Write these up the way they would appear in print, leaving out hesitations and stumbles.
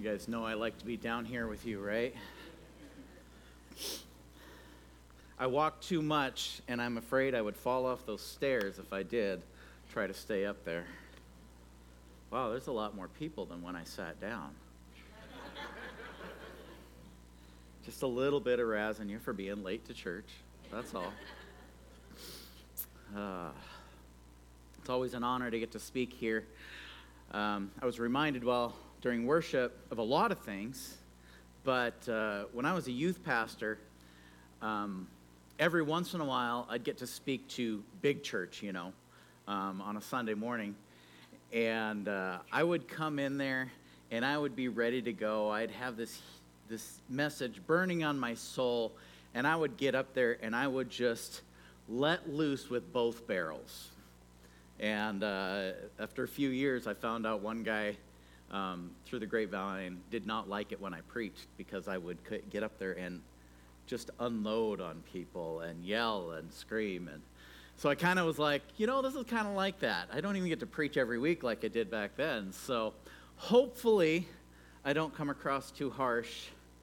You guys know I like to be down here with you, right? I walk too much, and I'm afraid I would fall off those stairs if I did try to stay up there. Wow, there's a lot more people than when I sat down. Just a little bit of razzing you for being late to church. That's all. It's always an honor to get to speak here. I was reminded during worship of a lot of things, but when I was a youth pastor, every once in a while I'd get to speak to big church, on a Sunday morning. And I would come in there and I would be ready to go. I'd have this message burning on my soul, and I would get up there and I would just let loose with both barrels. And after a few years, I found out one guy through the grapevine did not like it when I preached, because I would get up there and just unload on people and yell and scream. And so I kind of was like, this is kind of like that. I don't even get to preach every week like I did back then. So hopefully I don't come across too harsh.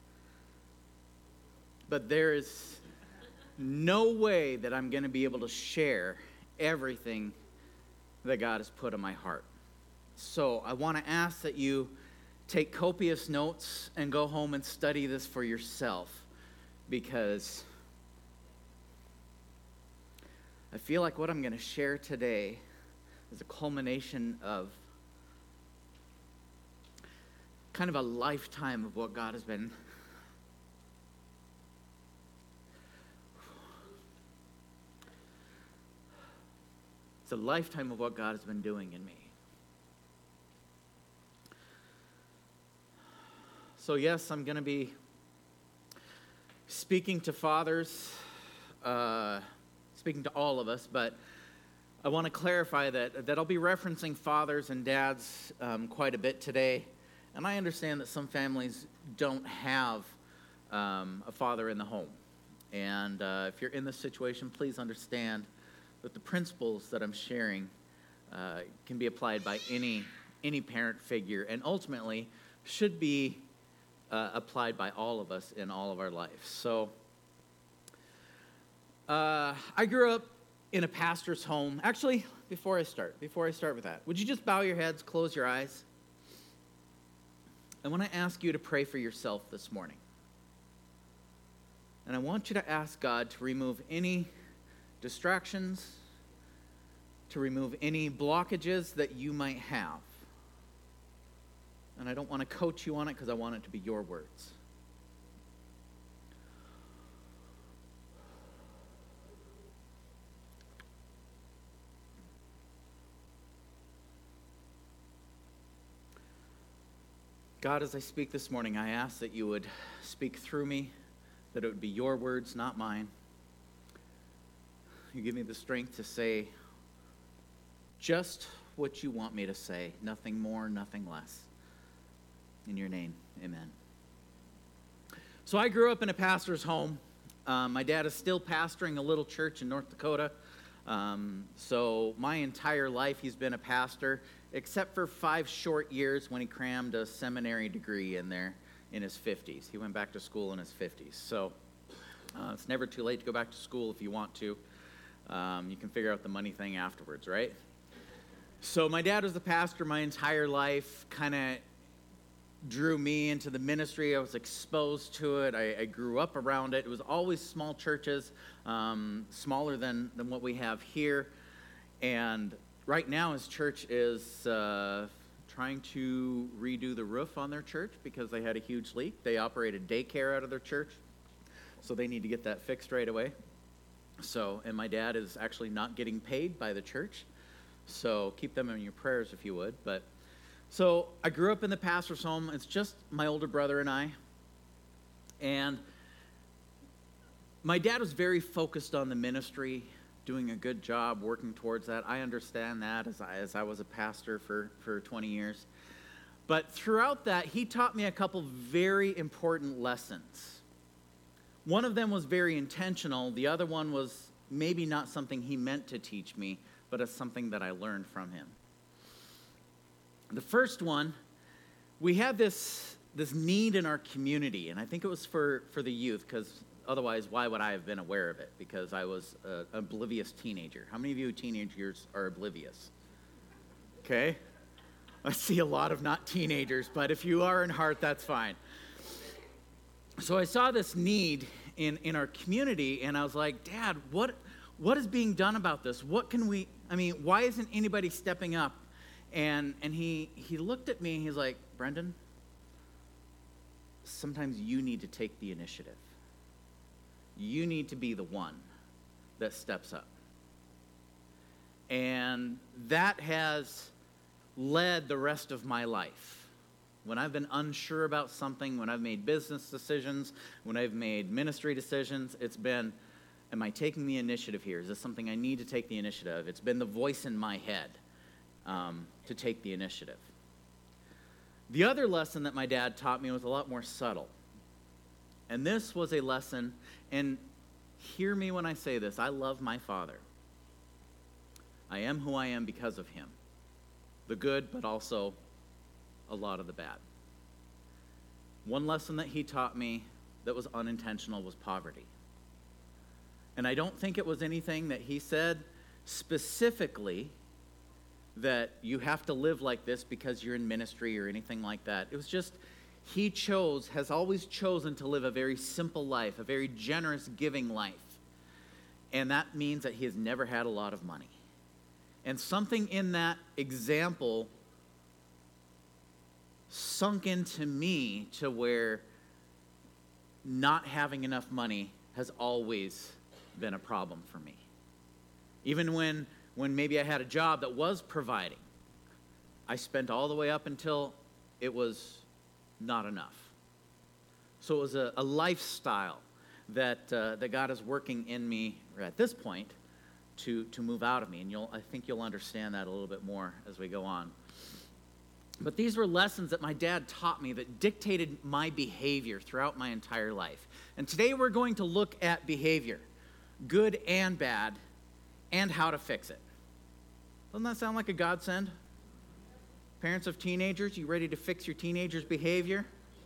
But there is no way that I'm going to be able to share everything that God has put in my heart. So I want to ask that you take copious notes and go home and study this for yourself, because I feel like what I'm going to share today is a culmination of kind of a lifetime of what God has been It's a lifetime of what God has been doing in me. So yes, I'm going to be speaking to fathers, speaking to all of us, but I want to clarify that I'll be referencing fathers and dads quite a bit today. And I understand that some families don't have a father in the home. And if you're in this situation, please understand that the principles that I'm sharing can be applied by any parent figure, and ultimately should be applied by all of us in all of our lives. So I grew up in a pastor's home. Actually, before I start with that, would you just bow your heads, close your eyes? I want to ask you to pray for yourself this morning. And I want you to ask God to remove any distractions, to remove any blockages that you might have. And I don't want to coach you on it, because I want it to be your words. God, as I speak this morning, I ask that you would speak through me, that it would be your words, not mine. You give me the strength to say just what you want me to say, nothing more, nothing less. In your name, amen. So I grew up in a pastor's home. My dad is still pastoring a little church in North Dakota. So my entire life he's been a pastor, except for 5 short years when he crammed a seminary degree in there in his 50s. He went back to school in his 50s. So it's never too late to go back to school if you want to. You can figure out the money thing afterwards, right? So my dad was the pastor my entire life, kind of drew me into the ministry. I was exposed to it. I grew up around it. It was always small churches, smaller than what we have here. And right now his church is trying to redo the roof on their church because they had a huge leak. They operated daycare out of their church, so they need to get that fixed right away. And my dad is actually not getting paid by the church, so keep them in your prayers if you would. So I grew up in the pastor's home. It's just my older brother and I. And my dad was very focused on the ministry, doing a good job, working towards that. I understand that as I was a pastor for 20 years. But throughout that, he taught me a couple very important lessons. One of them was very intentional. The other one was maybe not something he meant to teach me, but it's something that I learned from him. The first one, we had this this need in our community, and I think it was for the youth, because otherwise, why would I have been aware of it? Because I was an oblivious teenager. How many of you teenagers are oblivious? Okay? I see a lot of not teenagers, but if you are in heart, that's fine. So I saw this need in our community, and I was like, Dad, what is being done about this? What can we, why isn't anybody stepping up? And he looked at me, and he's like, Brendan, sometimes you need to take the initiative. You need to be the one that steps up. And that has led the rest of my life. When I've been unsure about something, when I've made business decisions, when I've made ministry decisions, it's been, am I taking the initiative here? Is this something I need to take the initiative? It's been the voice in my head to take the initiative. The other lesson that my dad taught me was a lot more subtle. And this was a lesson, and hear me when I say this, I love my father. I am who I am because of him. The good, but also a lot of the bad. One lesson that he taught me that was unintentional was poverty. And I don't think it was anything that he said specifically that you have to live like this because you're in ministry or anything like that. It was just, he has always chosen to live a very simple life, a very generous, giving life. And that means that he has never had a lot of money. And something in that example sunk into me to where not having enough money has always been a problem for me. Even when maybe I had a job that was providing, I spent all the way up until it was not enough. So it was a lifestyle that God is working in me at this point to move out of me. And I think you'll understand that a little bit more as we go on. But these were lessons that my dad taught me that dictated my behavior throughout my entire life. And today we're going to look at behavior, good and bad, and how to fix it. Doesn't that sound like a godsend? Parents of teenagers, you ready to fix your teenager's behavior?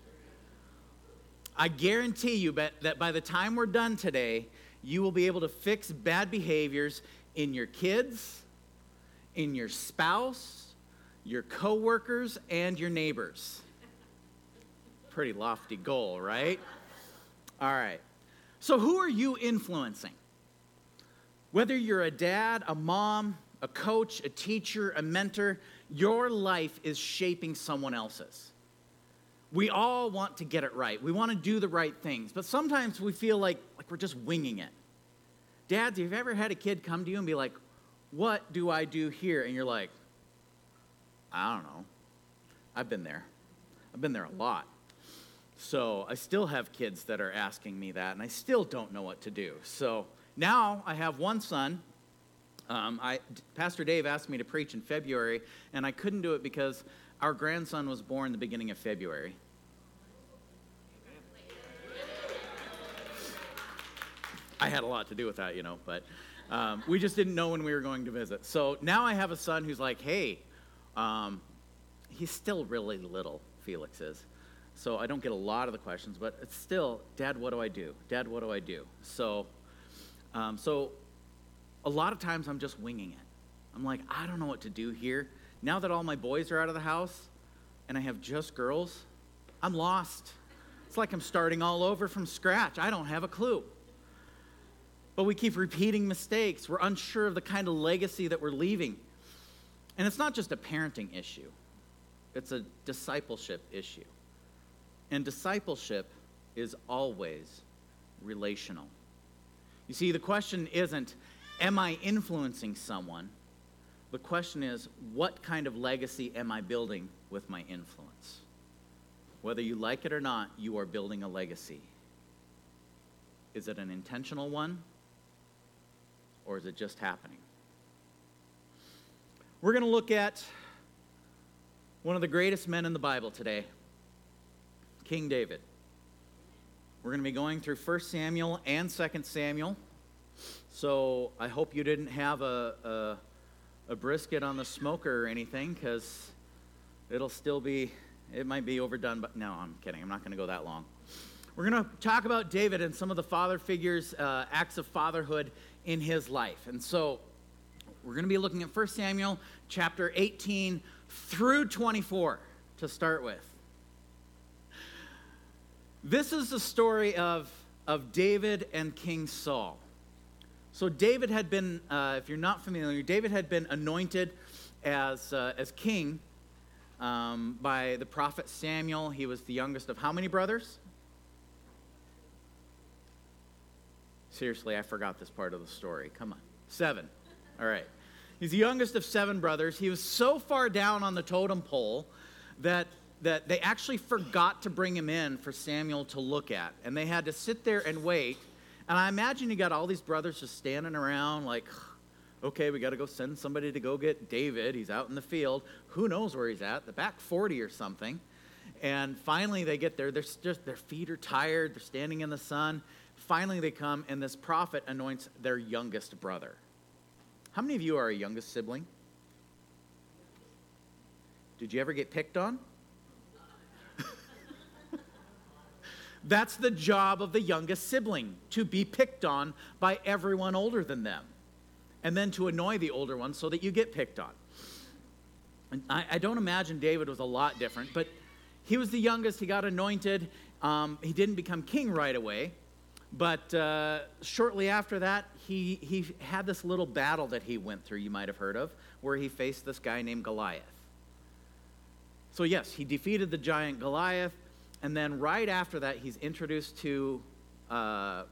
I guarantee you that by the time we're done today, you will be able to fix bad behaviors in your kids, in your spouse, your coworkers, and your neighbors. Pretty lofty goal, right? All right. So who are you influencing? Whether you're a dad, a mom, a coach, a teacher, a mentor, your life is shaping someone else's. We all want to get it right. We want to do the right things, but sometimes we feel like we're just winging it. Dads, have you ever had a kid come to you and be like, what do I do here? And you're like, I don't know. I've been there. I've been there a lot. So I still have kids that are asking me that, and I still don't know what to do. So now I have one son. Pastor Dave asked me to preach in February, and I couldn't do it because our grandson was born the beginning of February. I had a lot to do with that, but we just didn't know when we were going to visit. So now I have a son who's like, hey, he's still really little, Felix is. So I don't get a lot of the questions, but it's still, Dad, what do I do? Dad, what do I do? So a lot of times I'm just winging it. I'm like, I don't know what to do here. Now that all my boys are out of the house and I have just girls, I'm lost. It's like I'm starting all over from scratch. I don't have a clue. But we keep repeating mistakes. We're unsure of the kind of legacy that we're leaving. And it's not just a parenting issue. It's a discipleship issue. And discipleship is always relational. You see, the question isn't, am I influencing someone? The question is, what kind of legacy am I building with my influence? Whether you like it or not, you are building a legacy. Is it an intentional one? Or is it just happening? We're going to look at one of the greatest men in the Bible today, King David. We're going to be going through 1 Samuel and 2 Samuel. So I hope you didn't have a brisket on the smoker or anything, because it'll still be It might be overdone, but no, I'm kidding. I'm not going to go that long. We're going to talk about David and some of the father figures, acts of fatherhood in his life. And so we're going to be looking at 1 Samuel chapter 18 through 24 to start with. This is the story of David and King Saul. So David had been, if you're not familiar, David had been anointed as king by the prophet Samuel. He was the youngest of how many brothers? Seriously, I forgot this part of the story. Come on. 7. All right. He's the youngest of 7 brothers. He was so far down on the totem pole that they actually forgot to bring him in for Samuel to look at. And they had to sit there and wait. And I imagine you got all these brothers just standing around like, okay, we got to go send somebody to go get David. He's out in the field. Who knows where he's at? The back 40 or something. And finally they get there. They're just, their feet are tired. They're standing in the sun. Finally they come, and this prophet anoints their youngest brother. How many of you are a youngest sibling? Did you ever get picked on? That's the job of the youngest sibling, to be picked on by everyone older than them, and then to annoy the older ones so that you get picked on. And I don't imagine David was a lot different, but he was the youngest. He got anointed. He didn't become king right away, but shortly after that, he had this little battle that he went through, you might have heard of, where he faced this guy named Goliath. So yes, he defeated the giant Goliath, and then right after that, he's introduced to, that's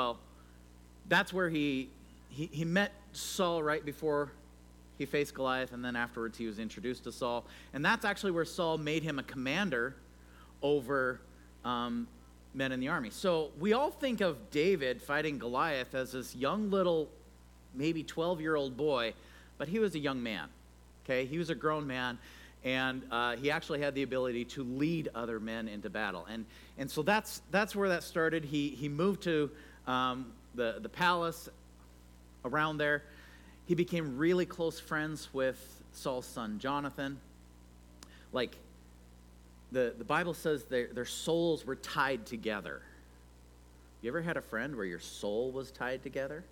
where he met Saul right before he faced Goliath, and then afterwards he was introduced to Saul. And that's actually where Saul made him a commander over men in the army. So we all think of David fighting Goliath as this young little, maybe 12-year-old boy, but he was a young man, okay? He was a grown man, and he actually had the ability to lead other men into battle. And so that's where that started. He moved to the palace around there. He became really close friends with Saul's son, Jonathan. Like, the Bible says their souls were tied together. You ever had a friend where your soul was tied together?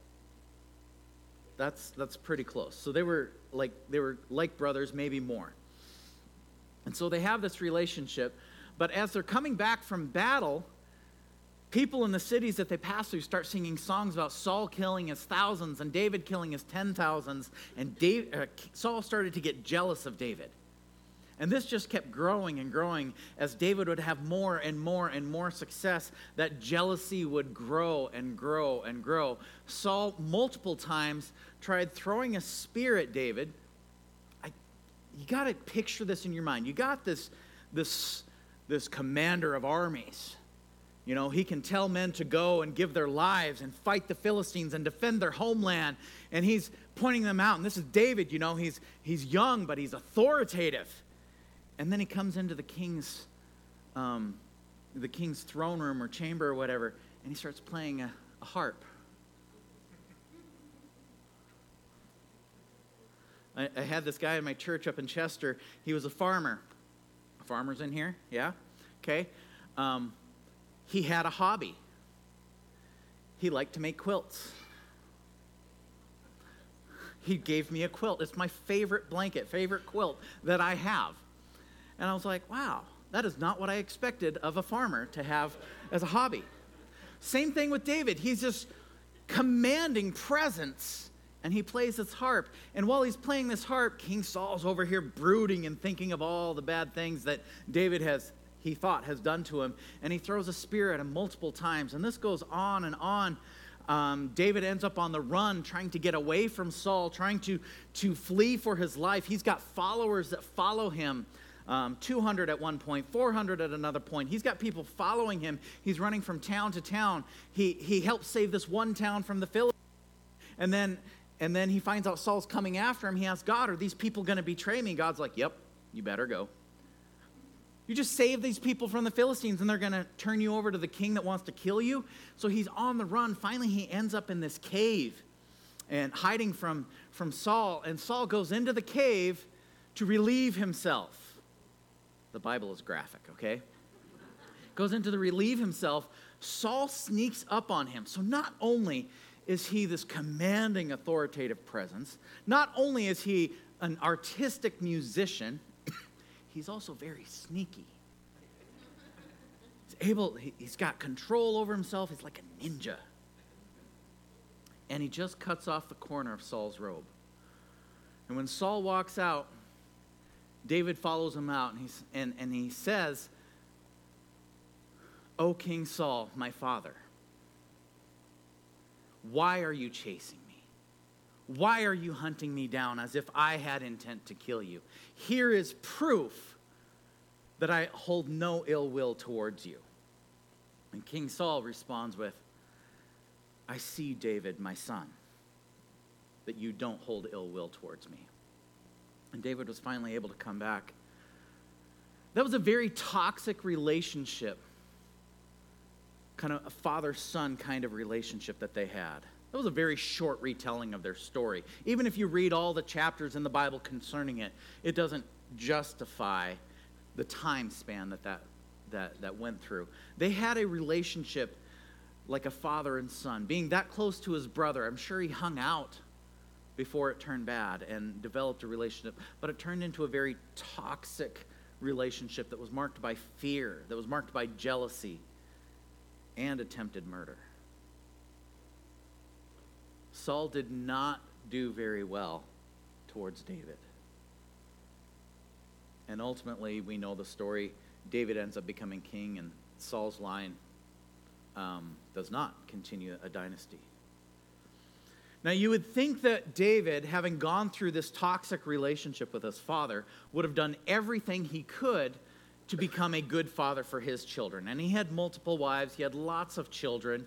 That's pretty close. So they were like brothers, maybe more. And so they have this relationship. But as they're coming back from battle, people in the cities that they pass through start singing songs about Saul killing his thousands and David killing his 10,000s. And Saul started to get jealous of David. And this just kept growing and growing. As David would have more and more and more success, that jealousy would grow and grow and grow. Saul multiple times tried throwing a spear at David. You got to picture this in your mind. You got this commander of armies. You know, he can tell men to go and give their lives and fight the Philistines and defend their homeland. And he's pointing them out. And this is David, you know, he's young, but he's authoritative. And then he comes into the king's throne room or chamber or whatever, and he starts playing a harp. I had this guy in my church up in Chester. He was a farmer. Farmers in here? Yeah? Okay. He had a hobby. He liked to make quilts. He gave me a quilt. It's my favorite quilt that I have. And I was like, wow, that is not what I expected of a farmer to have as a hobby. Same thing with David. He's just commanding presence, and he plays his harp. And while he's playing this harp, King Saul's over here brooding and thinking of all the bad things that David has done to him. And he throws a spear at him multiple times. And this goes on and on. David ends up on the run, trying to get away from Saul, trying to flee for his life. He's got followers that follow him. 200 at one point, 400 at another point. He's got people following him. He's running from town to town. He helps save this one town from the Philistines. And then he finds out Saul's coming after him. He asks God, are these people going to betray me? God's like, yep, you better go. You just save these people from the Philistines and they're going to turn you over to the king that wants to kill you. So he's on the run. Finally, he ends up in this cave and hiding from Saul. And Saul goes into the cave to relieve himself. The Bible is graphic, okay? Goes into to relieve himself. Saul sneaks up on him. So not only is he this commanding, authoritative presence, not only is he an artistic musician, he's also very sneaky. He's got control over himself. He's like a ninja. And he just cuts off the corner of Saul's robe. And when Saul walks out, David follows him out, and he says, "O King Saul, my father, why are you chasing me? Why are you hunting me down as if I had intent to kill you? Here is proof that I hold no ill will towards you." And King Saul responds with, "I see, David, my son, that you don't hold ill will towards me." And David was finally able to come back. That was a very toxic relationship, kind of a father-son kind of relationship that they had. That was a very short retelling of their story. Even if you read all the chapters in the Bible concerning it, it doesn't justify the time span that went through. They had a relationship like a father and son. Being that close to his brother, I'm sure he hung out before it turned bad and developed a relationship. But it turned into a very toxic relationship that was marked by fear, that was marked by jealousy and attempted murder. Saul did not do very well towards David. And ultimately, we know the story. David ends up becoming king, and Saul's line does not continue a dynasty. Now, you would think that David, having gone through this toxic relationship with his father, would have done everything he could to become a good father for his children. And he had multiple wives. He had lots of children.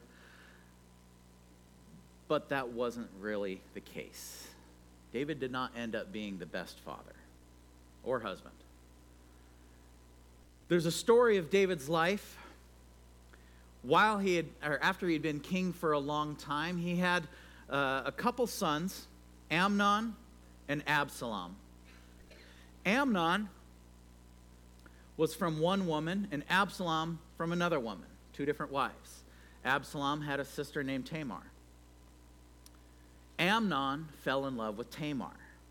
But that wasn't really the case. David did not end up being the best father or husband. There's a story of David's life. After he had been king for a long time, he had a couple sons, Amnon and Absalom. Amnon was from one woman, and Absalom from another woman, two different wives. Absalom had a sister named Tamar. Amnon fell in love with Tamar.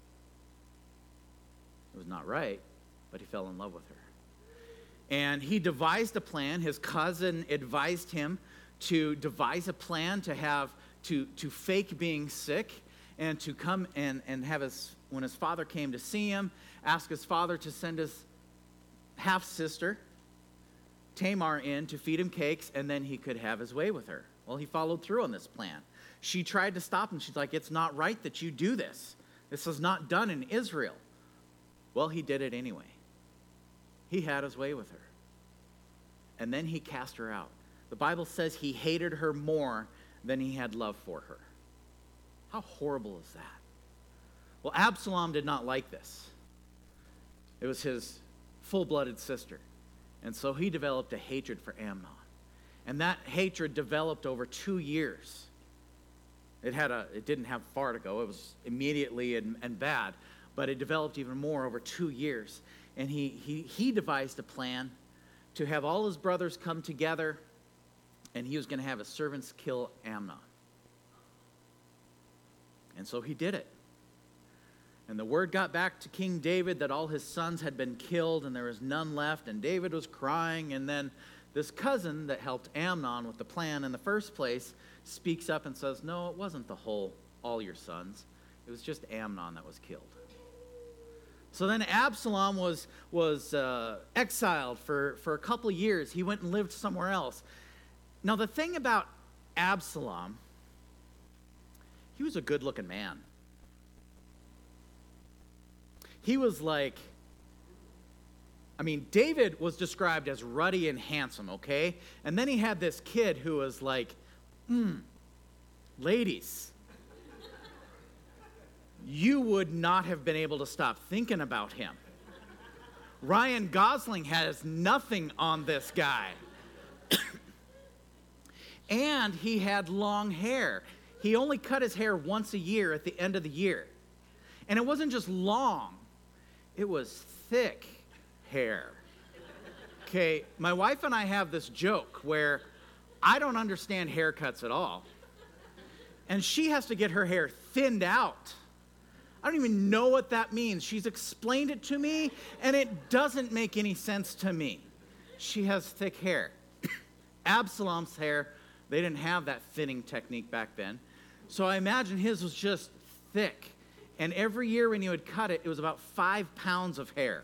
It was not right, but he fell in love with her. And he devised a plan. His cousin advised him to devise a plan to fake being sick and to come and have when his father came to see him, ask his father to send his half-sister, Tamar, in to feed him cakes, and then he could have his way with her. Well, he followed through on this plan. She tried to stop him. She's like, "It's not right that you do this. This is not done in Israel." Well, he did it anyway. He had his way with her. And then he cast her out. The Bible says he hated her more than he had love for her. How horrible is that? Well, Absalom did not like this. It was his full-blooded sister. And so he developed a hatred for Amnon. And that hatred developed over 2 years. It didn't have far to go. It was immediately and bad. But it developed even more over 2 years. And he devised a plan to have all his brothers come together, and he was going to have his servants kill Amnon. And so he did it. And the word got back to King David that all his sons had been killed and there was none left, and David was crying. And then this cousin that helped Amnon with the plan in the first place speaks up and says, "No, it wasn't all your sons. It was just Amnon that was killed." So then Absalom was exiled for a couple of years. He went and lived somewhere else. Now, the thing about Absalom, he was a good-looking man. He was David was described as ruddy and handsome, okay? And then he had this kid who was like, ladies, you would not have been able to stop thinking about him. Ryan Gosling has nothing on this guy. And he had long hair. He only cut his hair once a year at the end of the year. And it wasn't just long. It was thick hair. Okay, my wife and I have this joke where I don't understand haircuts at all. And she has to get her hair thinned out. I don't even know what that means. She's explained it to me, and it doesn't make any sense to me. She has thick hair. Absalom's hair, they didn't have that thinning technique back then. So I imagine his was just thick. And every year when you would cut it, it was about 5 pounds of hair.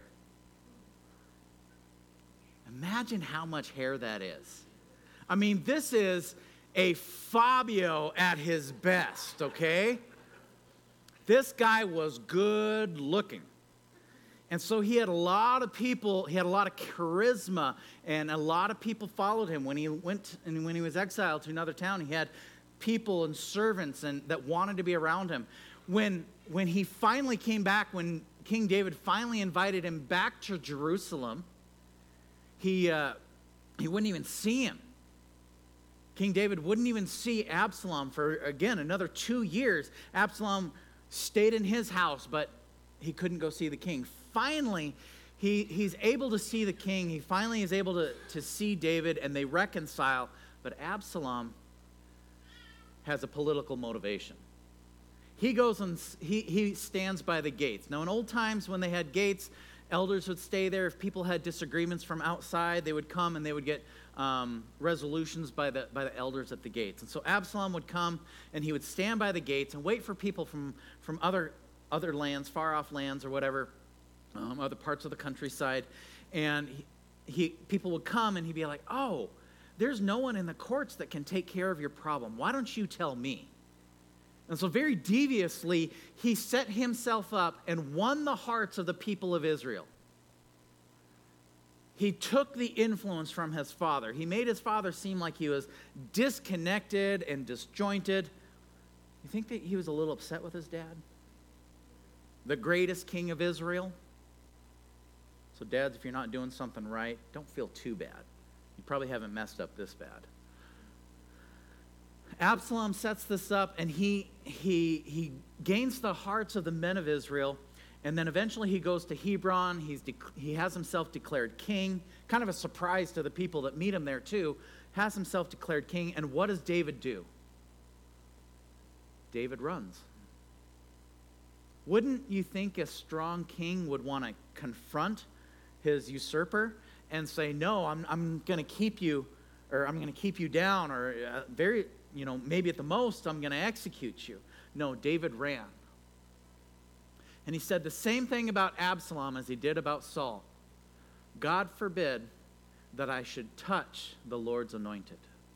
Imagine how much hair that is. I mean, this is a Fabio at his best, okay? This guy was good looking. And so he had a lot of people, he had a lot of charisma, and a lot of people followed him. When he went and when he was exiled to another town, he had people and servants and that wanted to be around him. When he finally came back, when King David finally invited him back to Jerusalem, he wouldn't even see him. King David wouldn't even see Absalom for, again, another 2 years. Absalom stayed in his house, but he couldn't go see the king. Finally, he's able to see the king. He finally is able to see David, and they reconcile. But Absalom has a political motivation. He goes and he stands by the gates. Now, in old times when they had gates, elders would stay there. If people had disagreements from outside, they would come and they would get resolutions by the elders at the gates. And so Absalom would come and he would stand by the gates and wait for people from other lands, far off lands or whatever, other parts of the countryside. And people would come and he'd be like, "Oh, there's no one in the courts that can take care of your problem. Why don't you tell me?" And so very deviously, he set himself up and won the hearts of the people of Israel. He took the influence from his father. He made his father seem like he was disconnected and disjointed. You think that he was a little upset with his dad? The greatest king of Israel? So dads, if you're not doing something right, don't feel too bad. You probably haven't messed up this bad. Absalom sets this up, and he gains the hearts of the men of Israel, and then eventually he goes to Hebron. He has himself declared king, kind of a surprise to the people that meet him there too, has himself declared king, and what does David do? David runs. Wouldn't you think a strong king would want to confront his usurper and say, "No, I'm going to keep you, or I'm going to keep you down, or maybe at the most, I'm going to execute you"? No, David ran. And he said the same thing about Absalom as he did about Saul. "God forbid that I should touch the Lord's anointed."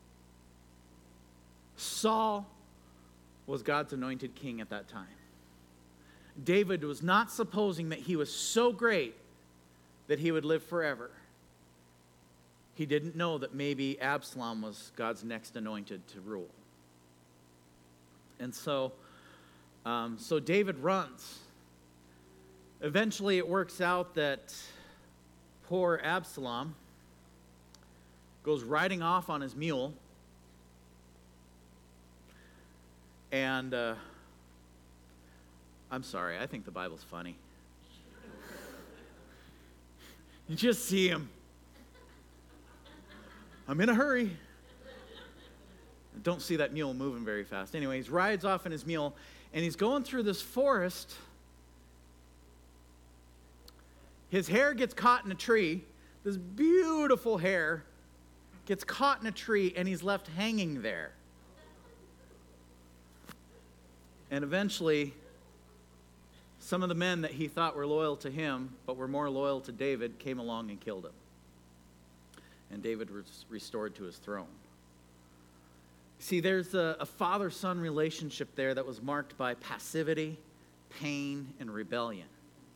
Saul was God's anointed king at that time. David was not supposing that he was so great that he would live forever. He didn't know that maybe Absalom was God's next anointed to rule. And so David runs. Eventually it works out that poor Absalom goes riding off on his mule. And I'm sorry, I think the Bible's funny. You just see him. "I'm in a hurry." Don't see that mule moving very fast. Anyway, he rides off in his mule, and he's going through this forest. His hair gets caught in a tree. This beautiful hair gets caught in a tree, and he's left hanging there. And eventually, some of the men that he thought were loyal to him, but were more loyal to David, came along and killed him. And David was restored to his throne. See, there's a father-son relationship there that was marked by passivity, pain, and rebellion.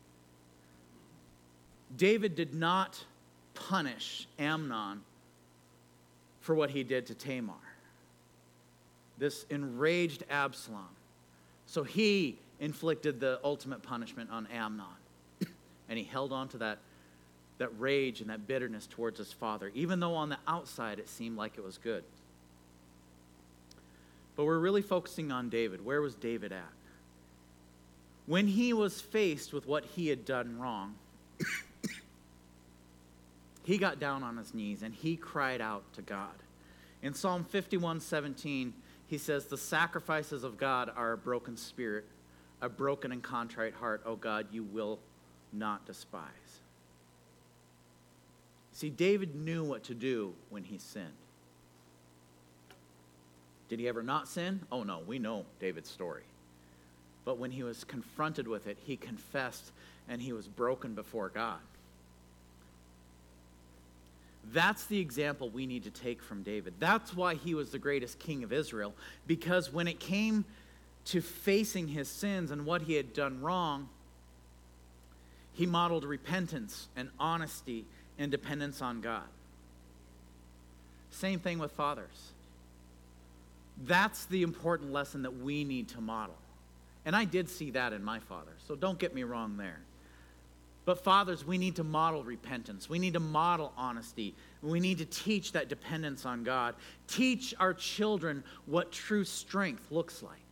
David did not punish Amnon for what he did to Tamar. This enraged Absalom. So he inflicted the ultimate punishment on Amnon. And he held on to that rage and that bitterness towards his father, even though on the outside it seemed like it was good. But we're really focusing on David. Where was David at? When he was faced with what he had done wrong, he got down on his knees and he cried out to God. In Psalm 51:17, he says, the sacrifices of God are a broken spirit, a broken and contrite heart, O God, you will not despise. See, David knew what to do when he sinned. Did he ever not sin? Oh no, we know David's story. But when he was confronted with it, he confessed and he was broken before God. That's the example we need to take from David. That's why he was the greatest king of Israel, because when it came to facing his sins and what he had done wrong, he modeled repentance and honesty and dependence on God. Same thing with fathers. That's the important lesson that we need to model. And I did see that in my father, so don't get me wrong there. But fathers, we need to model repentance. We need to model honesty. We need to teach that dependence on God. Teach our children what true strength looks like.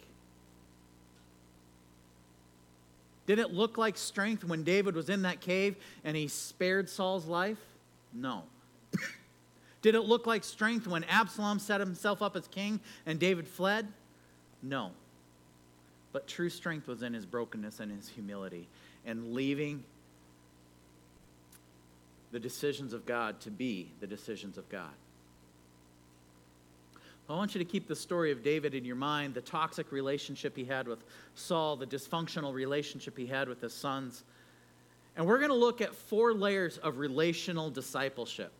Did it look like strength when David was in that cave and he spared Saul's life? No. Did it look like strength when Absalom set himself up as king and David fled? No. But true strength was in his brokenness and his humility and leaving the decisions of God to be the decisions of God. I want you to keep the story of David in your mind, the toxic relationship he had with Saul, the dysfunctional relationship he had with his sons. And we're going to look at 4 layers of relational discipleship.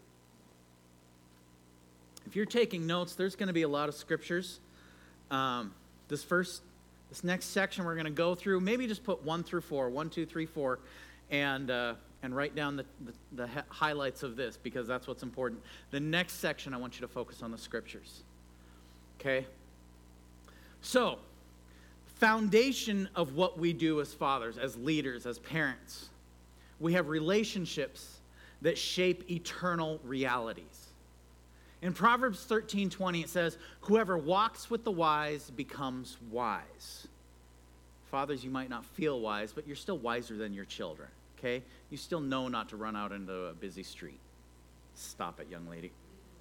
If you're taking notes, there's going to be a lot of scriptures. This next section we're going to go through, maybe just put 1 through 4, 1, 2, 3, 4, and write down the highlights of this, because that's what's important. The next section, I want you to focus on the scriptures. Okay? So, foundation of what we do as fathers, as leaders, as parents. We have relationships that shape eternal realities. In Proverbs 13:20, it says, whoever walks with the wise becomes wise. Fathers, you might not feel wise, but you're still wiser than your children. Okay? You still know not to run out into a busy street. Stop it, young lady.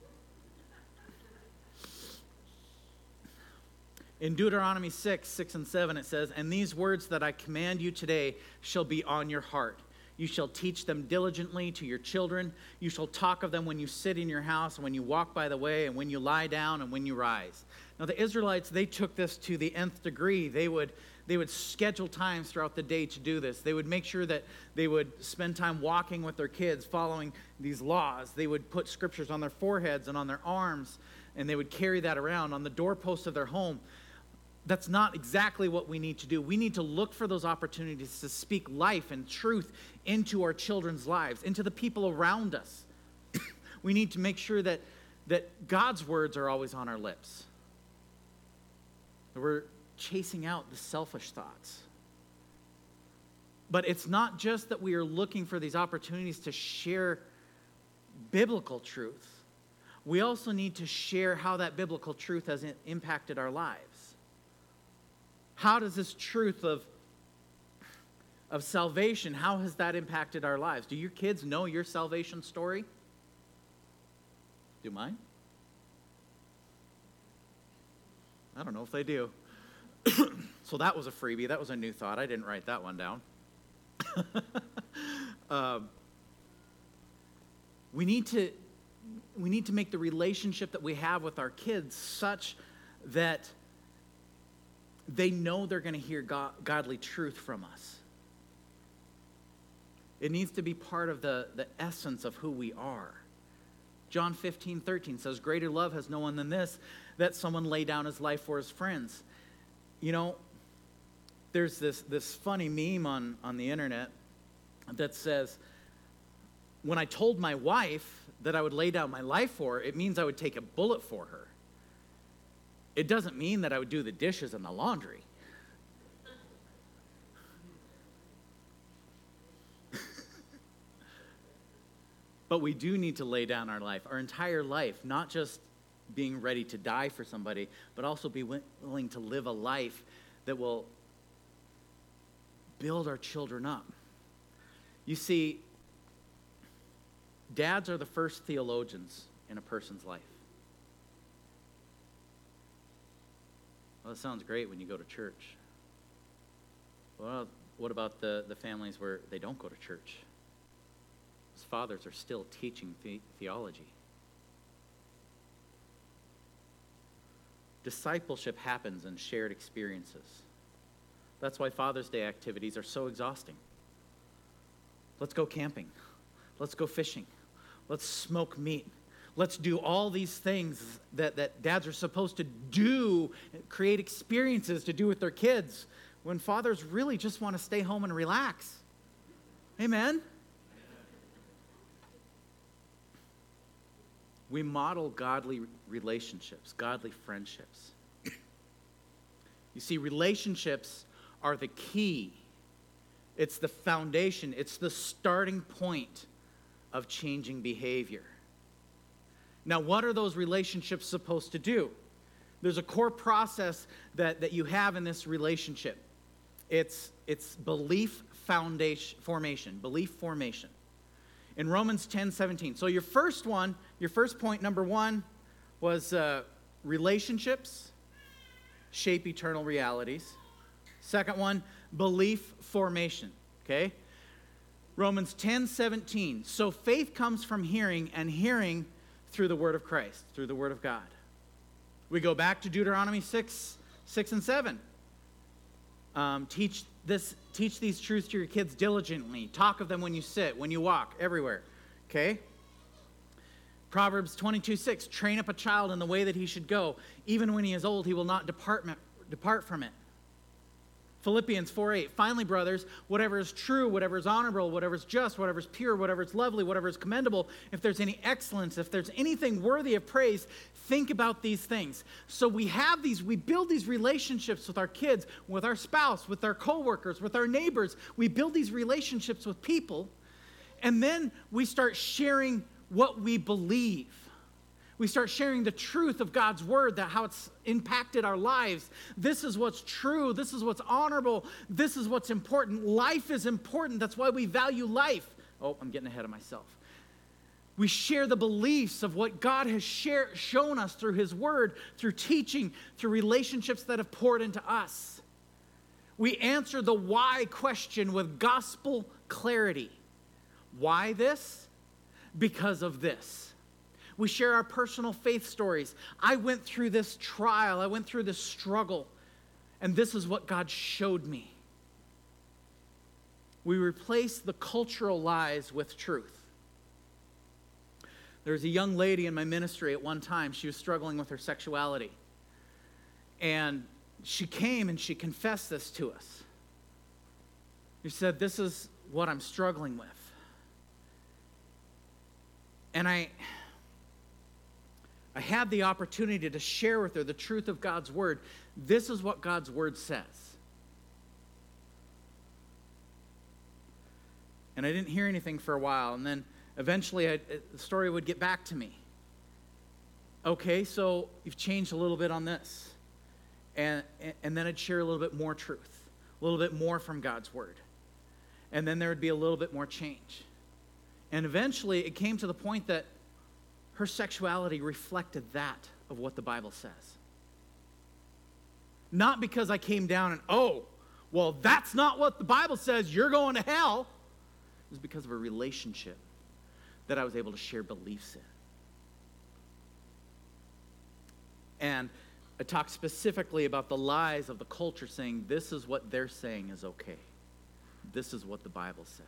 In Deuteronomy 6 and 7, it says, and these words that I command you today shall be on your heart. You shall teach them diligently to your children. You shall talk of them when you sit in your house, and when you walk by the way, and when you lie down, and when you rise. Now the Israelites, they took this to the nth degree. They would schedule times throughout the day to do this. They would make sure that they would spend time walking with their kids, following these laws. They would put scriptures on their foreheads and on their arms, and they would carry that around on the doorposts of their home. That's not exactly what we need to do. We need to look for those opportunities to speak life and truth into our children's lives, into the people around us. We need to make sure that God's words are always on our lips. That we're chasing out the selfish thoughts. But it's not just that we are looking for these opportunities to share biblical truth. We also need to share how that biblical truth has impacted our lives. How does this truth of salvation, how has that impacted our lives? Do your kids know your salvation story? Do mine? I don't know if they do. So that was a freebie. That was a new thought. I didn't write that one down. We need to make the relationship that we have with our kids such that they know they're going to hear godly truth from us. It needs to be part of the essence of who we are. John 15:13 says, greater love has no one than this, that someone lay down his life for his friends. You know, there's this funny meme on the internet that says, when I told my wife that I would lay down my life for her, it means I would take a bullet for her. It doesn't mean that I would do the dishes and the laundry. But we do need to lay down our life, our entire life, not just being ready to die for somebody, but also be willing to live a life that will build our children up. You see, Dads are the first theologians in a person's life. Well, that sounds great when you go to church. Well, what about the families where they don't go to church? Those fathers are still teaching theology. Discipleship happens in shared experiences. That's why Father's Day activities are so exhausting. Let's go camping. Let's go fishing. Let's smoke meat. Let's do all these things that dads are supposed to do, create experiences to do with their kids, when fathers really just want to stay home and relax. Amen? We model godly relationships, godly friendships. You see, relationships are the key. It's the foundation. It's the starting point of changing behavior. Now, what are those relationships supposed to do? There's a core process that you have in this relationship. It's belief formation. Belief formation. In Romans 10:17. So your first point, number one, was relationships shape eternal realities. Second one, belief formation. Okay? Romans 10:17. So faith comes from hearing, and hearing through the word of Christ, through the word of God. We go back to Deuteronomy 6 and 7. Teach these truths to your kids diligently. Talk of them when you sit, when you walk, everywhere. Okay? Proverbs 22:6. Train up a child in the way that he should go. Even when he is old, he will not depart from it. Philippians 4:8. Finally, brothers, whatever is true, whatever is honorable, whatever is just, whatever is pure, whatever is lovely, whatever is commendable, if there's any excellence, if there's anything worthy of praise, think about these things. So we build these relationships with our kids, with our spouse, with our coworkers, with our neighbors. We build these relationships with people, and then we start sharing what we believe. We start sharing the truth of God's word, how it's impacted our lives. This is what's true. This is what's honorable. This is what's important. Life is important. That's why we value life. Oh, I'm getting ahead of myself. We share the beliefs of what God has shown us through his word, through teaching, through relationships that have poured into us. We answer the why question with gospel clarity. Why this? Because of this. We share our personal faith stories. I went through this trial. I went through this struggle. And this is what God showed me. We replace the cultural lies with truth. There was a young lady in my ministry at one time. She was struggling with her sexuality. And she came and she confessed this to us. She said, this is what I'm struggling with. And I had the opportunity to share with her the truth of God's word. This is what God's word says. And I didn't hear anything for a while, and then eventually the story would get back to me. Okay, so you've changed a little bit on this. And then I'd share a little bit more truth, a little bit more from God's word. And then there would be a little bit more change. And eventually it came to the point that her sexuality reflected that of what the Bible says. Not because I came down and, oh, well, that's not what the Bible says, you're going to hell. It was because of a relationship that I was able to share beliefs in. And I talked specifically about the lies of the culture saying, this is what they're saying is okay. This is what the Bible says.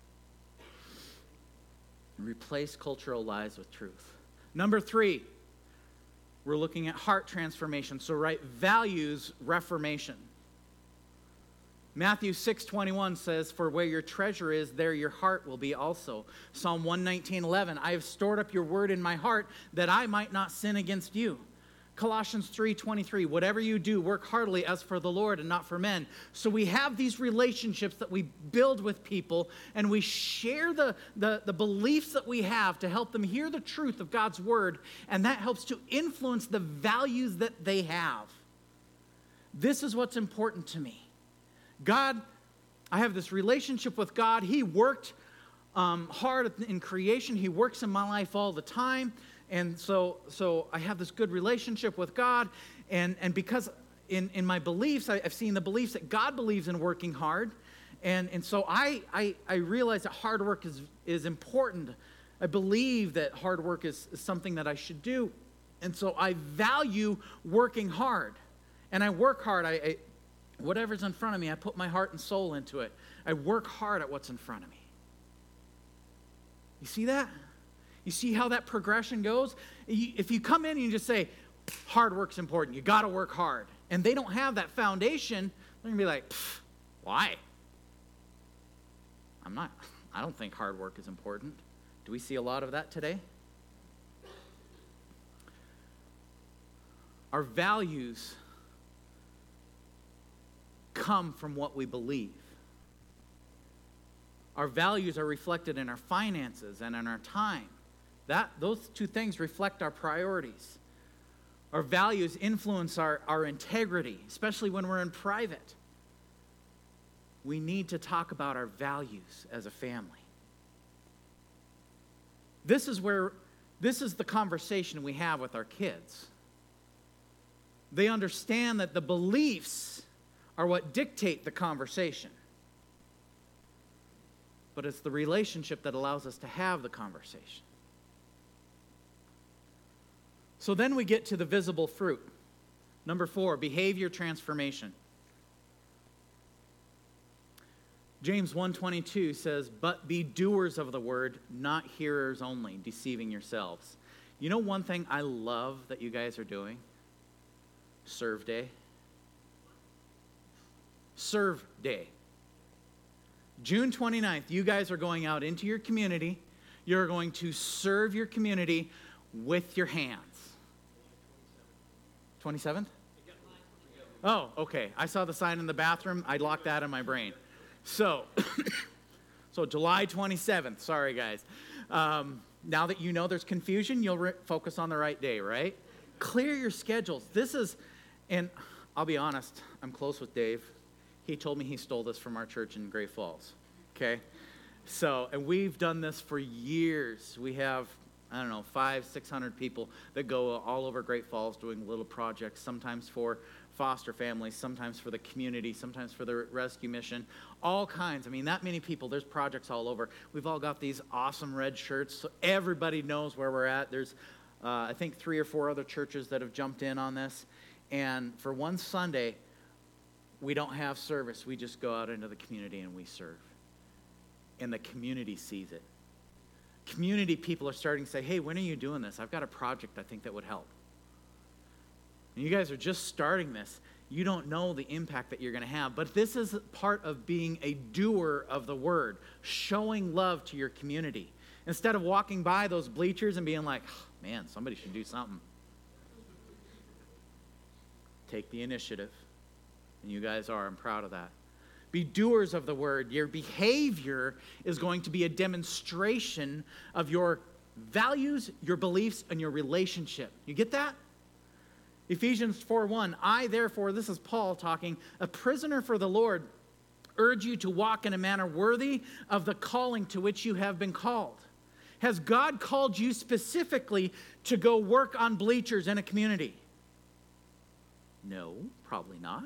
Replace cultural lies with truth. Number 3, we're looking at heart transformation. So values reformation. Matthew 6:21 says, for where your treasure is, there your heart will be also. Psalm 119:11, I have stored up your word in my heart that I might not sin against you. Colossians 3:23, whatever you do, work heartily as for the Lord and not for men. So we have these relationships that we build with people, and we share the beliefs that we have to help them hear the truth of God's word, and that helps to influence the values that they have. This is what's important to me. God, I have this relationship with God. He worked hard in creation. He works in my life all the time. And so I have this good relationship with God. And because in my beliefs, I've seen the beliefs that God believes in working hard. And so I realize that hard work is important. I believe that hard work is something that I should do. And so I value working hard. And I work hard. Whatever's in front of me, I put my heart and soul into it. I work hard at what's in front of me. You see that? You see how that progression goes? If you come in and you just say, hard work's important, you got to work hard, and they don't have that foundation, they're going to be like, why? I don't think hard work is important. Do we see a lot of that today? Our values come from what we believe. Our values are reflected in our finances and in our time. Those two things reflect our priorities. Our values influence our integrity, especially when we're in private. We need to talk about our values as a family. This is the conversation we have with our kids. They understand that the beliefs are what dictate the conversation. But it's the relationship that allows us to have the conversation. So then we get to the visible fruit. Number 4, behavior transformation. James 1:22 says, "But be doers of the word, not hearers only, deceiving yourselves." You know one thing I love that you guys are doing? Serve Day. Serve Day. June 29th, you guys are going out into your community. You're going to serve your community with your hands. 27th? Oh, okay. I saw the sign in the bathroom. I locked that in my brain. So July 27th. Sorry, guys. Now that you know there's confusion, you'll focus on the right day, right? Clear your schedules. And I'll be honest, I'm close with Dave. He told me he stole this from our church in Great Falls, okay? And we've done this for years. We have, 500-600 people that go all over Great Falls doing little projects, sometimes for foster families, sometimes for the community, sometimes for the rescue mission, all kinds. That many people, there's projects all over. We've all got these awesome red shirts, so everybody knows where we're at. There's, I think, 3 or 4 other churches that have jumped in on this. And for one Sunday, we don't have service. We just go out into the community and we serve. And the community sees it. Community people are starting to say, "Hey, when are you doing this? I've got a project I think that would help." And you guys are just starting this. You don't know the impact that you're going to have. But this is part of being a doer of the word, showing love to your community. Instead of walking by those bleachers and being like, "Man, somebody should do something." Take the initiative. And you guys are. I'm proud of that. Be doers of the word. Your behavior is going to be a demonstration of your values, your beliefs, and your relationship. You get that? Ephesians 4:1, "I therefore," this is Paul talking, "a prisoner for the Lord, urge you to walk in a manner worthy of the calling to which you have been called." Has God called you specifically to go work on bleachers in a community? No, probably not.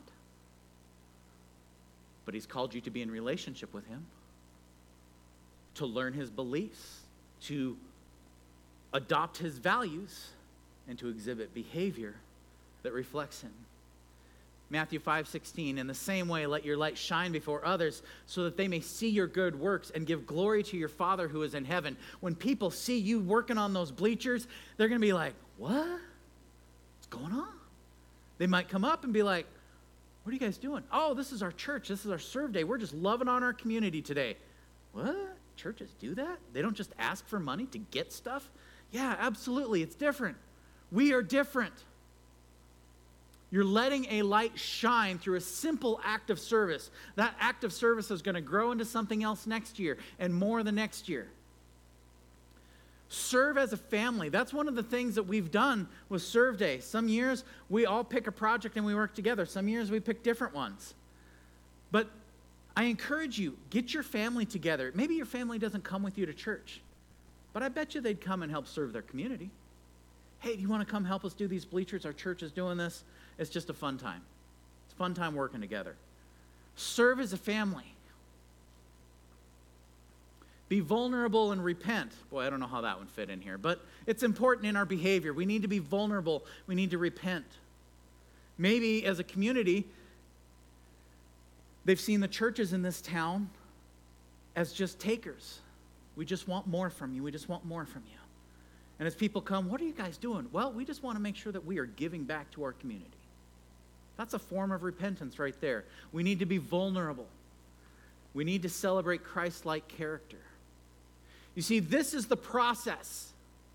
But he's called you to be in relationship with him, to learn his beliefs, to adopt his values, and to exhibit behavior that reflects him. Matthew 5:16, "In the same way, let your light shine before others so that they may see your good works and give glory to your Father who is in heaven." When people see you working on those bleachers, they're going to be like, "What? What's going on?" They might come up and be like, "What are you guys doing?" "Oh, this is our church. This is our serve day. We're just loving on our community today." "What? Churches do that? They don't just ask for money to get stuff?" Yeah, absolutely. It's different. We are different. You're letting a light shine through a simple act of service. That act of service is going to grow into something else next year and more the next year. Serve as a family. That's one of the things that we've done with Serve Day. Some years we all pick a project and we work together. Some years we pick different ones. But I encourage you, get your family together. Maybe your family doesn't come with you to church, but I bet you they'd come and help serve their community. Hey, do you want to come help us do these bleachers? Our church is doing this. It's just a fun time. It's a fun time working together. Serve as a family. Be vulnerable and repent. Boy, I don't know how that would fit in here, but it's important in our behavior. We need to be vulnerable. We need to repent. Maybe as a community, they've seen the churches in this town as just takers. We just want more from you. We just want more from you. And as people come, what are you guys doing? Well, we just want to make sure that we are giving back to our community. That's a form of repentance right there. We need to be vulnerable. We need to celebrate Christ-like character. You see, this is the process.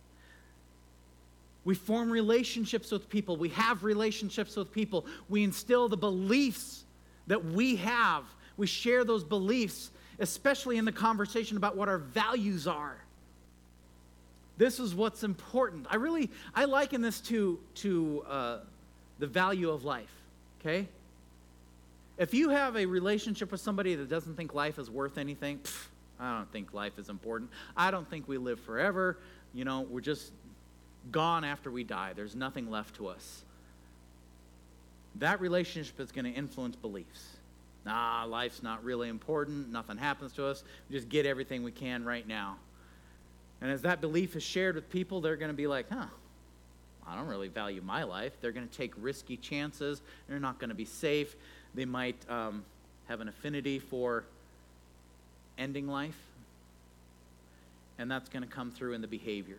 We form relationships with people. We have relationships with people. We instill the beliefs that we have. We share those beliefs, especially in the conversation about what our values are. This is what's important. I liken this to the value of life, okay? If you have a relationship with somebody that doesn't think life is worth anything, I don't think life is important. I don't think we live forever. You know, we're just gone after we die. There's nothing left to us. That relationship is going to influence beliefs. Life's not really important. Nothing happens to us. We just get everything we can right now. And as that belief is shared with people, they're going to be like, I don't really value my life. They're going to take risky chances. They're not going to be safe. They might have an affinity for ending life. And that's going to come through in the behavior.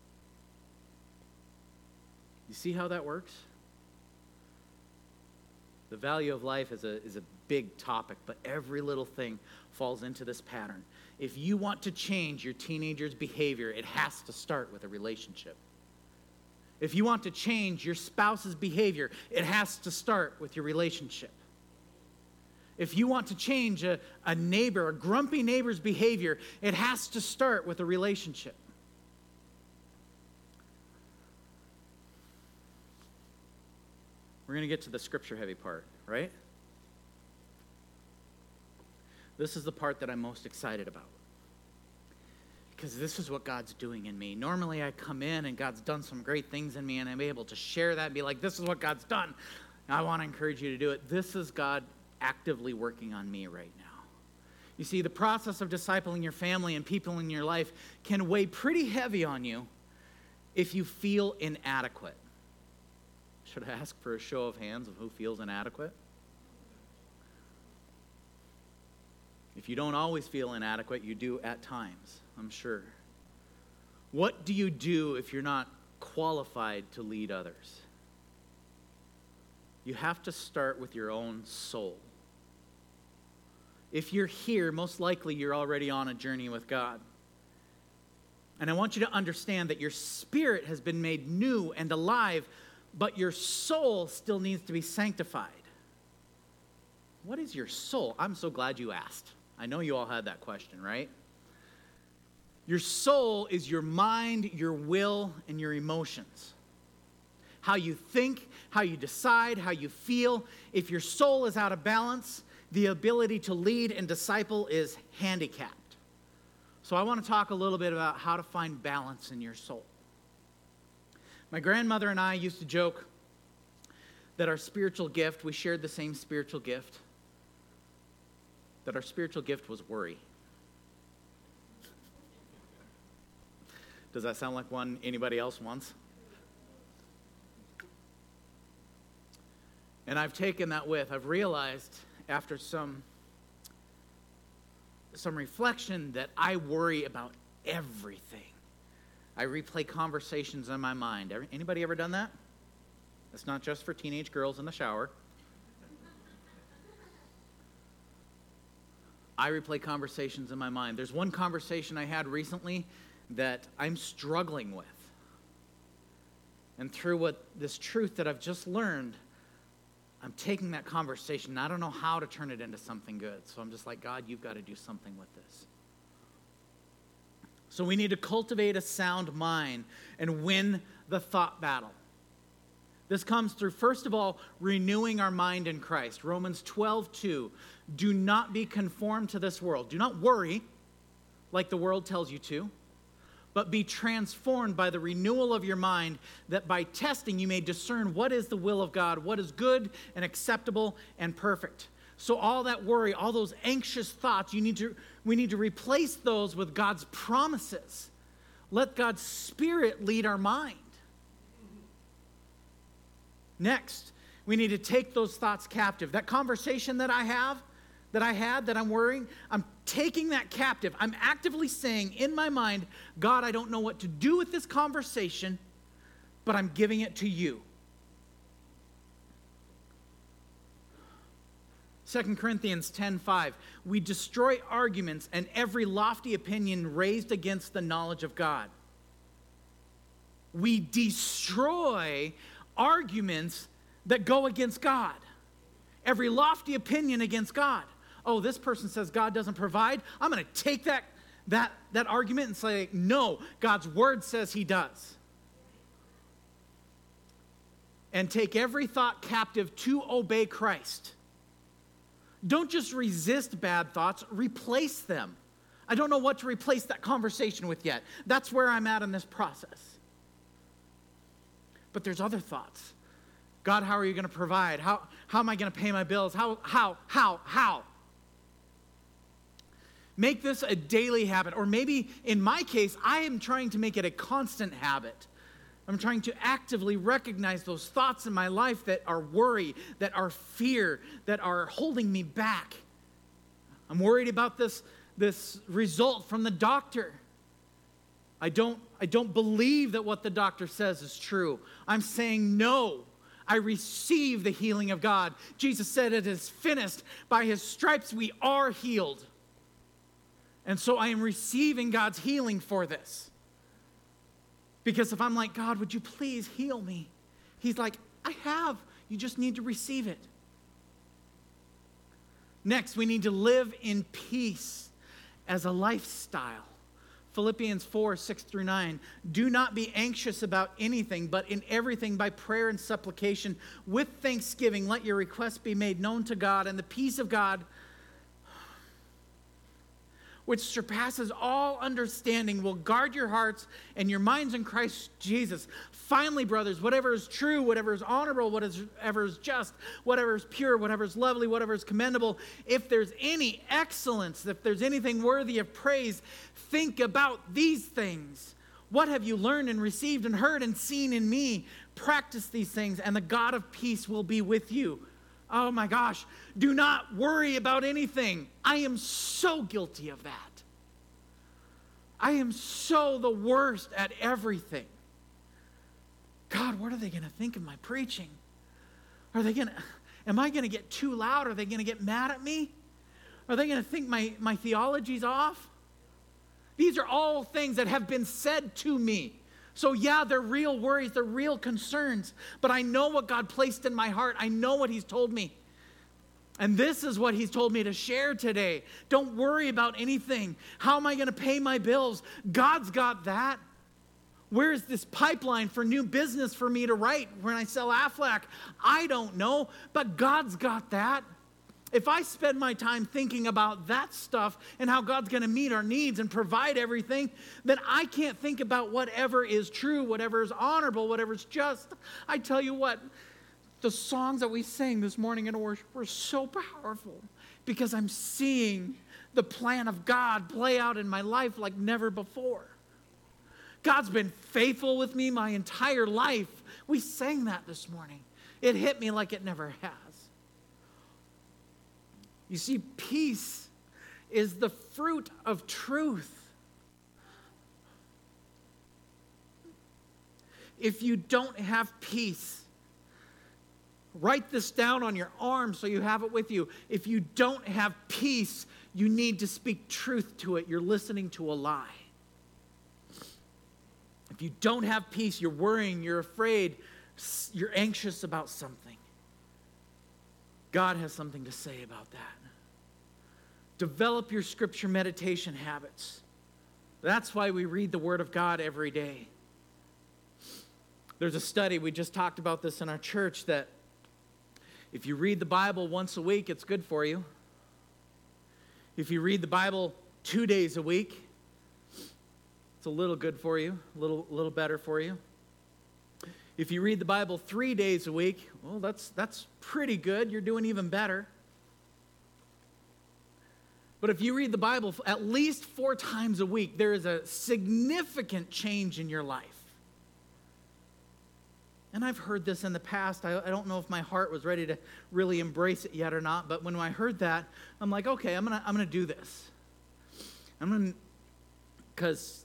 You see how that works? The value of life is a big topic, but every little thing falls into this pattern. If you want to change your teenager's behavior, it has to start with a relationship. If you want to change your spouse's behavior, it has to start with your relationship. If you want to change a grumpy neighbor's behavior, it has to start with a relationship. We're going to get to the scripture-heavy part, right? This is the part that I'm most excited about. Because this is what God's doing in me. Normally I come in and God's done some great things in me and I'm able to share that and be like, this is what God's done. And I want to encourage you to do it. This is God actively working on me right now. You see, the process of discipling your family and people in your life can weigh pretty heavy on you if you feel inadequate. Should I ask for a show of hands of who feels inadequate? If you don't always feel inadequate, you do at times, I'm sure. What do you do if you're not qualified to lead others? You have to start with your own soul. If you're here, most likely you're already on a journey with God. And I want you to understand that your spirit has been made new and alive, but your soul still needs to be sanctified. What is your soul? I'm so glad you asked. I know you all had that question, right? Your soul is your mind, your will, and your emotions. How you think, how you decide, how you feel. If your soul is out of balance, the ability to lead and disciple is handicapped. So I want to talk a little bit about how to find balance in your soul. My grandmother and I used to joke that our spiritual gift, we shared the same spiritual gift, that our spiritual gift was worry. Does that sound like one anybody else wants? And I've taken that I've realized after some reflection that I worry about everything. I replay conversations in my mind. Anybody ever done that? It's not just for teenage girls in the shower. I replay conversations in my mind. There's one conversation I had recently that I'm struggling with. And through this truth that I've just learned, I'm taking that conversation, and I don't know how to turn it into something good. So I'm just like, God, you've got to do something with this. So we need to cultivate a sound mind and win the thought battle. This comes through, first of all, renewing our mind in Christ. Romans 12:2. Do not be conformed to this world. Do not worry like the world tells you to, but be transformed by the renewal of your mind, that by testing you may discern what is the will of God, what is good and acceptable and perfect. So all that worry, all those anxious thoughts, we need to replace those with God's promises. Let God's Spirit lead our mind. Next, we need to take those thoughts captive. That conversation that I'm worrying, I'm taking that captive. I'm actively saying in my mind, God, I don't know what to do with this conversation, but I'm giving it to you. 2 Corinthians 10:5, we destroy arguments and every lofty opinion raised against the knowledge of God. We destroy arguments that go against God. Every lofty opinion against God. Oh, this person says God doesn't provide. I'm going to take that argument and say, no, God's word says he does. And take every thought captive to obey Christ. Don't just resist bad thoughts, replace them. I don't know what to replace that conversation with yet. That's where I'm at in this process. But there's other thoughts. God, how are you going to provide? How am I going to pay my bills? How? Make this a daily habit. Or maybe in my case, I am trying to make it a constant habit. I'm trying to actively recognize those thoughts in my life that are worry, that are fear, that are holding me back. I'm worried about this result from the doctor. I don't believe that what the doctor says is true. I'm saying no. I receive the healing of God. Jesus said it is finished. By his stripes we are healed. And so I am receiving God's healing for this. Because if I'm like, God, would you please heal me? He's like, I have. You just need to receive it. Next, we need to live in peace as a lifestyle. Philippians 4:6-9. Do not be anxious about anything, but in everything by prayer and supplication, with thanksgiving, let your requests be made known to God, and the peace of God, which surpasses all understanding, will guard your hearts and your minds in Christ Jesus. Finally, brothers, whatever is true, whatever is honorable, whatever is just, whatever is pure, whatever is lovely, whatever is commendable, if there's any excellence, if there's anything worthy of praise, think about these things. What have you learned and received and heard and seen in me? Practice these things, and the God of peace will be with you. Oh my gosh, do not worry about anything. I am so guilty of that. I am so the worst at everything. God, what are they going to think of my preaching? Am I going to get too loud? Are they going to get mad at me? Are they going to think my theology's off? These are all things that have been said to me. So yeah, they're real worries, they're real concerns, but I know what God placed in my heart. I know what he's told me. And this is what he's told me to share today. Don't worry about anything. How am I going to pay my bills? God's got that. Where is this pipeline for new business for me to write when I sell Aflac? I don't know, but God's got that. If I spend my time thinking about that stuff and how God's going to meet our needs and provide everything, then I can't think about whatever is true, whatever is honorable, whatever is just. I tell you what, the songs that we sang this morning in worship were so powerful because I'm seeing the plan of God play out in my life like never before. God's been faithful with me my entire life. We sang that this morning. It hit me like it never has. You see, peace is the fruit of truth. If you don't have peace, write this down on your arm so you have it with you. If you don't have peace, you need to speak truth to it. You're listening to a lie. If you don't have peace, you're worrying, you're afraid, you're anxious about something. God has something to say about that. Develop your scripture meditation habits. That's why we read the Word of God every day. There's a study, we just talked about this in our church, that if you read the Bible once a week, it's good for you. If you read the Bible 2 days a week, it's a little good for you, a little better for you. If you read the Bible 3 days a week, well, that's pretty good. You're doing even better. But if you read the Bible at least 4 times a week, there is a significant change in your life. And I've heard this in the past. I don't know if my heart was ready to really embrace it yet or not, but when I heard that, I'm like, okay, I'm gonna do this. Because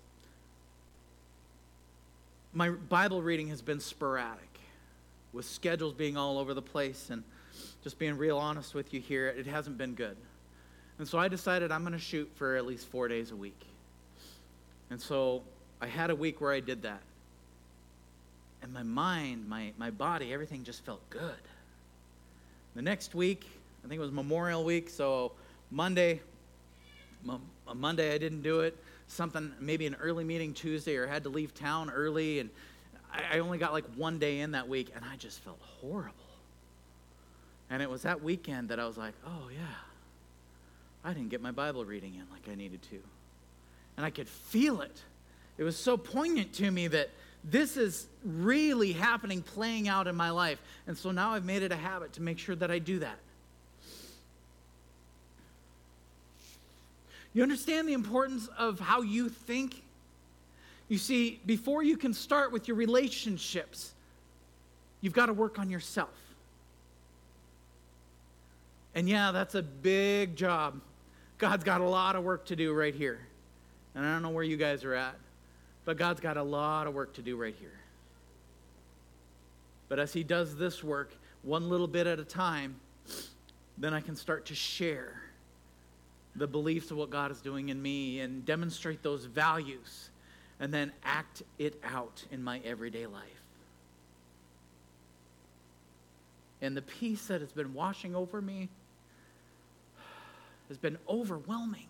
my Bible reading has been sporadic, with schedules being all over the place, and just being real honest with you here, it hasn't been good. And so I decided I'm going to shoot for at least 4 days a week. And so I had a week where I did that. And my mind, my body, everything just felt good. The next week, I think it was Memorial Week, so Monday I didn't do it. Something, maybe an early meeting Tuesday, or had to leave town early, and I only got like 1 day in that week, and I just felt horrible. And it was that weekend that I was like, oh yeah, I didn't get my Bible reading in like I needed to. And I could feel it. It was so poignant to me that this is really happening, playing out in my life. And so now I've made it a habit to make sure that I do that. You understand the importance of how you think? You see, before you can start with your relationships, you've got to work on yourself. And yeah, that's a big job. God's got a lot of work to do right here. And I don't know where you guys are at, but God's got a lot of work to do right here. But as he does this work, one little bit at a time, then I can start to share the beliefs of what God is doing in me and demonstrate those values and then act it out in my everyday life. And the peace that has been washing over me has been overwhelming.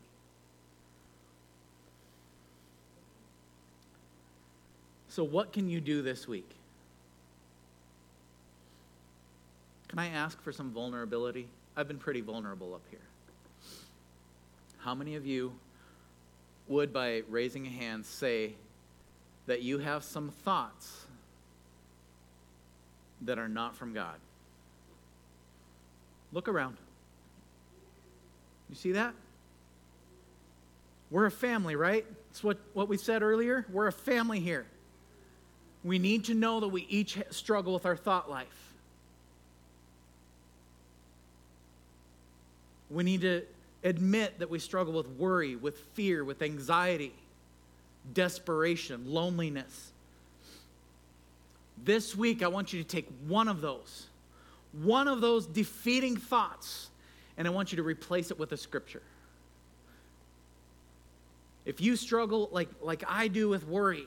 So what can you do this week? Can I ask for some vulnerability? I've been pretty vulnerable up here. How many of you would, by raising a hand, say that you have some thoughts that are not from God? Look around. You see that? We're a family, right? It's what we said earlier. We're a family here. We need to know that we each struggle with our thought life. We need to admit that we struggle with worry, with fear, with anxiety, desperation, loneliness. This week, I want you to take one of those defeating thoughts, and I want you to replace it with a scripture. If you struggle like I do with worry,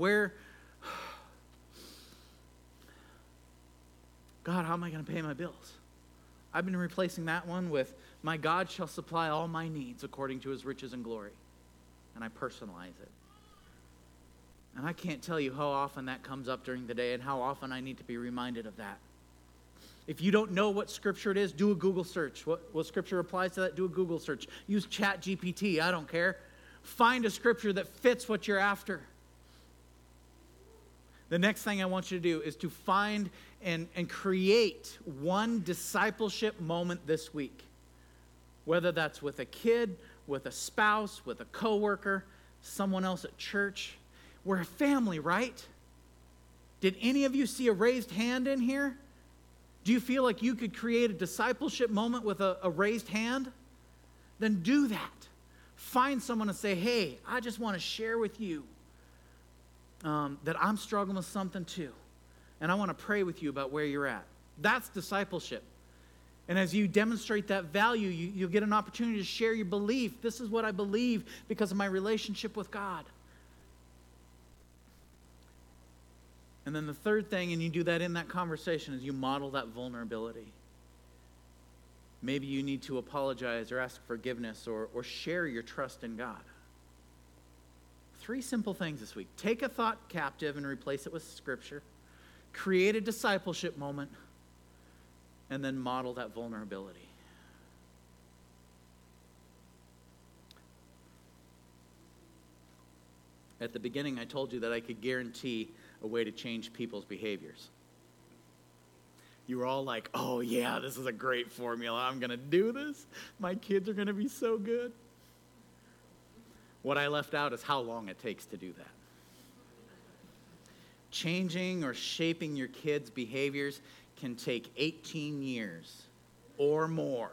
God, how am I going to pay my bills? I've been replacing that one with, my God shall supply all my needs according to his riches and glory. And I personalize it. And I can't tell you how often that comes up during the day and how often I need to be reminded of that. If you don't know what scripture it is, do a Google search. What scripture applies to that? Do a Google search. Use ChatGPT, I don't care. Find a scripture that fits what you're after. The next thing I want you to do is to find and create one discipleship moment this week. Whether that's with a kid, with a spouse, with a coworker, someone else at church. We're a family, right? Did any of you see a raised hand in here? Do you feel like you could create a discipleship moment with a raised hand? Then do that. Find someone and say, hey, I just want to share with you that I'm struggling with something too. And I want to pray with you about where you're at. That's discipleship. And as you demonstrate that value, you'll get an opportunity to share your belief. This is what I believe because of my relationship with God. And then the third thing, and you do that in that conversation, is you model that vulnerability. Maybe you need to apologize or ask forgiveness or share your trust in God. 3 simple things this week. Take a thought captive and replace it with scripture. create a discipleship moment, and then model that vulnerability. At the beginning, I told you that I could guarantee a way to change people's behaviors. You were all like, oh yeah, this is a great formula. I'm going to do this. My kids are going to be so good. What I left out is how long it takes to do that. Changing or shaping your kids' behaviors can take 18 years or more.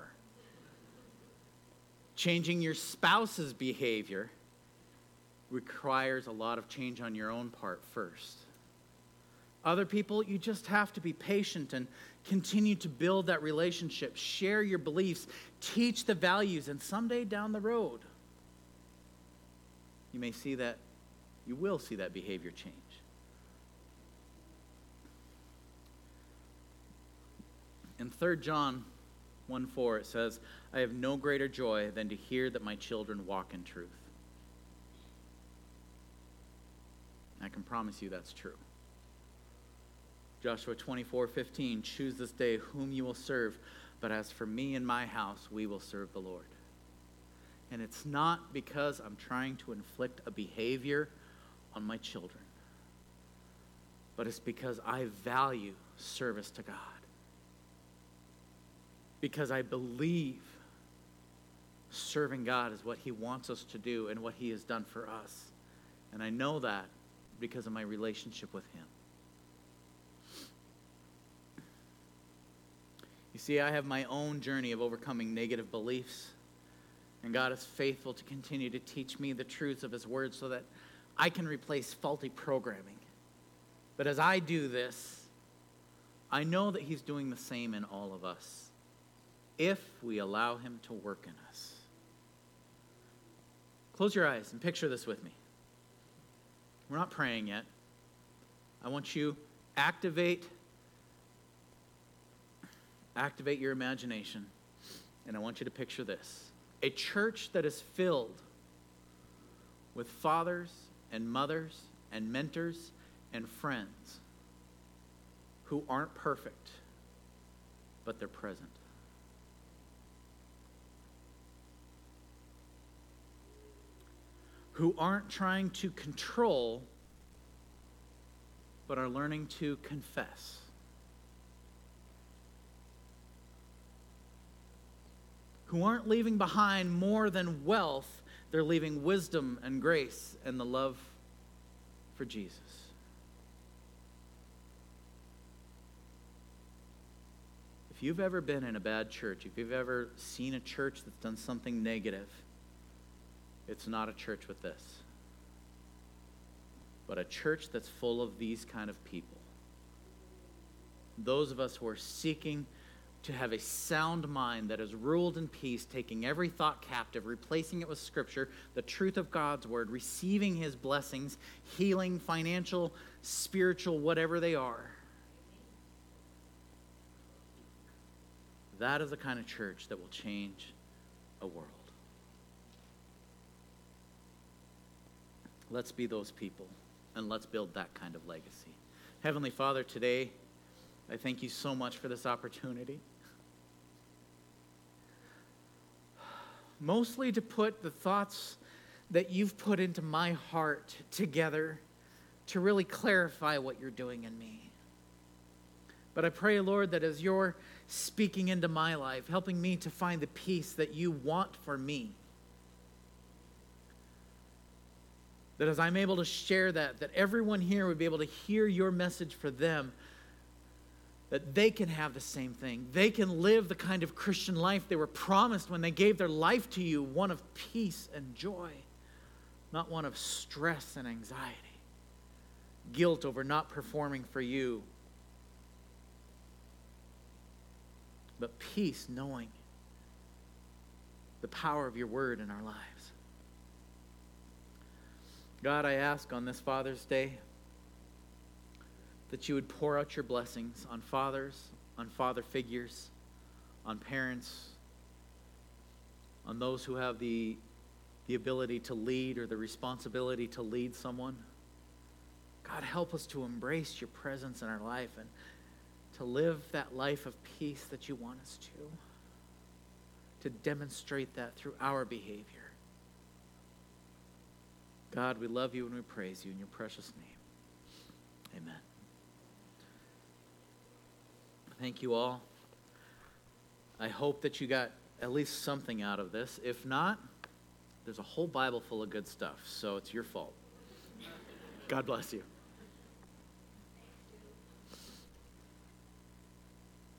Changing your spouse's behavior requires a lot of change on your own part first. Other people, you just have to be patient and continue to build that relationship, share your beliefs, teach the values, and someday down the road, you will see that behavior change. In 3 John 1:4, it says, I have no greater joy than to hear that my children walk in truth. I can promise you that's true. Joshua 24:15, choose this day whom you will serve, but as for me and my house, we will serve the Lord. And it's not because I'm trying to inflict a behavior on my children, but it's because I value service to God. Because I believe serving God is what He wants us to do and what He has done for us. And I know that because of my relationship with Him. You see, I have my own journey of overcoming negative beliefs, and God is faithful to continue to teach me the truths of His Word so that I can replace faulty programming. But as I do this, I know that He's doing the same in all of us, if we allow Him to work in us. Close your eyes and picture this with me. We're not praying yet. I want you activate your imagination, and I want you to picture this. A church that is filled with fathers and mothers and mentors and friends who aren't perfect, but they're present. Who aren't trying to control, but are learning to confess. Who aren't leaving behind more than wealth, they're leaving wisdom and grace and the love for Jesus. If you've ever been in a bad church, if you've ever seen a church that's done something negative, it's not a church with this, but a church that's full of these kind of people. Those of us who are seeking to have a sound mind that is ruled in peace, taking every thought captive, replacing it with Scripture, the truth of God's Word, receiving His blessings, healing, financial, spiritual, whatever they are. That is the kind of church that will change a world. Let's be those people, and let's build that kind of legacy. Heavenly Father, today, I thank you so much for this opportunity. Mostly to put the thoughts that you've put into my heart together to really clarify what you're doing in me. But I pray, Lord, that as you're speaking into my life, helping me to find the peace that you want for me, that as I'm able to share that everyone here would be able to hear your message for them, that they can have the same thing. They can live the kind of Christian life they were promised when they gave their life to you, one of peace and joy, not one of stress and anxiety, guilt over not performing for you, but peace knowing the power of your word in our lives. God, I ask on this Father's Day that you would pour out your blessings on fathers, on father figures, on parents, on those who have the ability to lead or the responsibility to lead someone. God, help us to embrace your presence in our life and to live that life of peace that you want us to demonstrate that through our behavior. God, we love you and we praise you in your precious name. Amen. Thank you all. I hope that you got at least something out of this. If not, there's a whole Bible full of good stuff, so it's your fault. God bless you.